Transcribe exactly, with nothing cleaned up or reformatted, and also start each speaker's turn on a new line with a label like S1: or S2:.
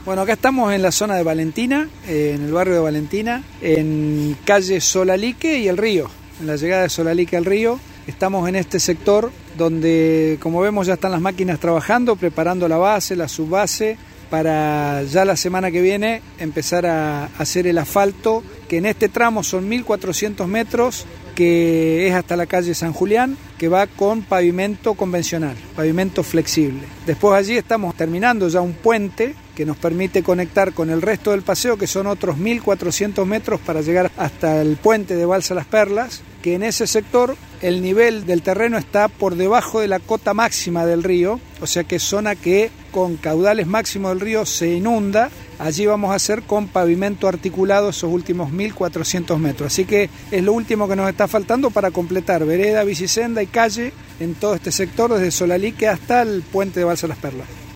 S1: Bueno, acá estamos en la zona de Valentina, eh, en el barrio de Valentina, en calle Solalique y el río, en la llegada de Solalique al río. Estamos en este sector donde, como vemos, ya están las máquinas trabajando, preparando la base, la subbase, para ya la semana que viene empezar a hacer el asfalto, que en este tramo son mil cuatrocientos metros, que es hasta la calle San Julián, que va con pavimento convencional, pavimento flexible. Después allí estamos terminando ya un puente que nos permite conectar con el resto del paseo, que son otros mil cuatrocientos metros para llegar hasta el puente de Balsa Las Perlas, que en ese sector el nivel del terreno está por debajo de la cota máxima del río, o sea que es zona que con caudales máximos del río se inunda. Allí vamos a hacer con pavimento articulado esos últimos mil cuatrocientos metros. Así que es lo último que nos está faltando para completar vereda, bicisenda y calle en todo este sector, desde Solalique hasta el puente de Balsa Las Perlas.